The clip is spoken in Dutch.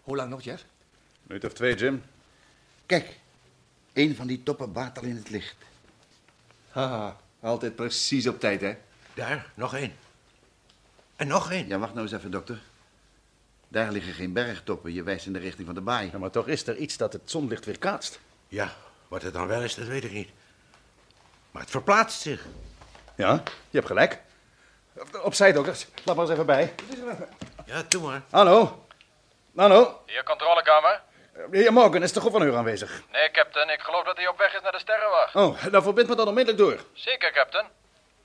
Hoe lang nog, Jeff? Minuut of 2, Jim. Kijk, een van die toppen baat al in het licht. Haha, altijd precies op tijd, hè? Daar, nog één. En nog één. Ja, wacht nou eens even, dokter. Daar liggen geen bergtoppen. Je wijst in de richting van de baai. Ja, maar toch is er iets dat het zonlicht weer kaatst. Ja, wat het dan wel is, dat weet ik niet. Maar het verplaatst zich. Ja, je hebt gelijk. Opzij, dokters. Laat maar eens even bij. Ja, doe maar. Hallo? Hallo? Hier, controlekamer. Heer Morgan, is de gouverneur aanwezig? Nee, captain, ik geloof dat hij op weg is naar de sterrenwacht. Oh, dan verbind me dan onmiddellijk door. Zeker, captain.